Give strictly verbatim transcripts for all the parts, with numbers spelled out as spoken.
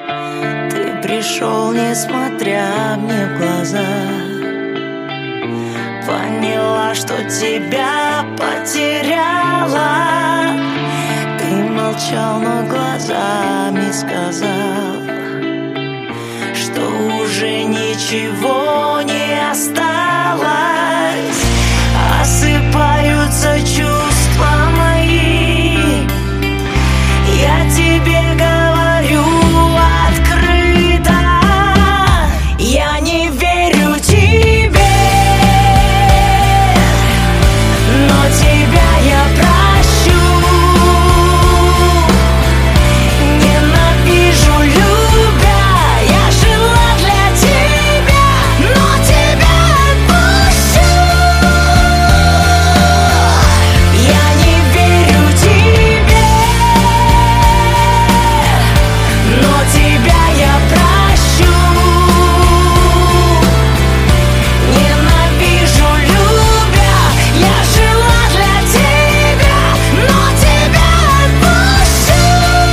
Ты пришел, несмотря мне в глаза. Поняла, что тебя потеряла. Ты молчал, но глазами сказал, что уже ничего не осталось. Осыпаются чувства мои, я тебе говорю открыто. Я не верю тебе, но тебя я прощу. Ненавижу, любя, я жила для тебя, но тебя отпущу. Я не верю тебе, но тебя я прощу. Ненавижу, любя, я жила для тебя, но тебя отпущу.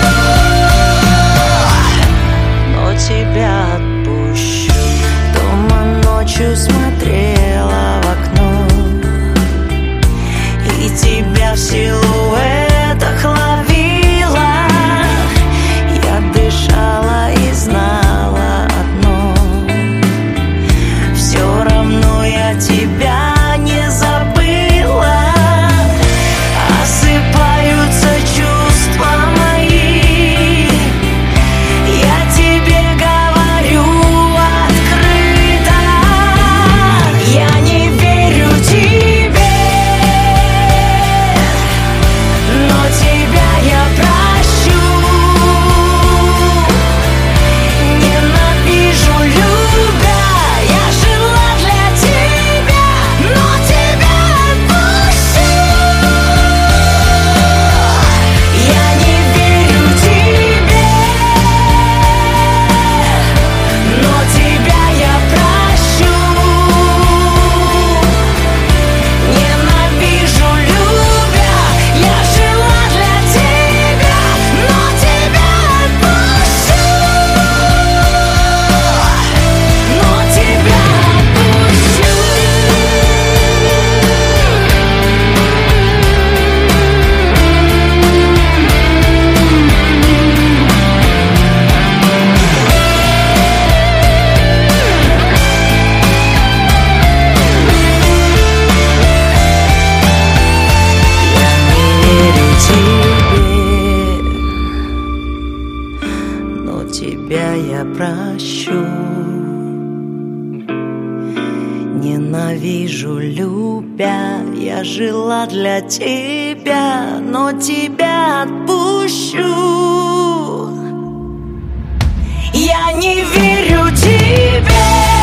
Но тебя отпущу. Дома ночью смотрела в окно, и тебя в силуэтах ловила. Я дышала и знала одно: все равно я тебя не забыла. Осыпаются чувства мои, я тебе говорю открыто. Я не верю тебе, но тебя я прощу. Ненавижу, любя, я жила для тебя, но тебя отпущу. Я не верю тебе, но тебя я прощу. Ненавижу, любя, я жила для тебя, но тебя отпущу. Но тебя отпущу. Верю тебе, но тебя я прощу. Ненавижу, любя, я жила для тебя, но тебя отпущу. Я не верю тебе,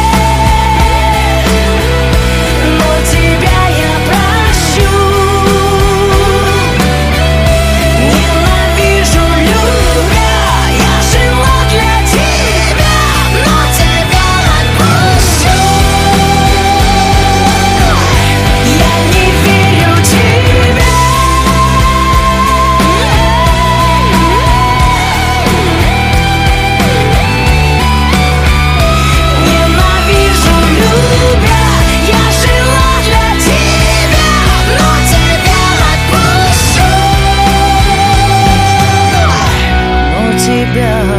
но тебя я прощу. Ненавижу, любя, я жила для тебя, но тебя отпущу. Я не верю тебе, ненавижу, любя, я жила для тебя, но тебя отпущу. Но тебя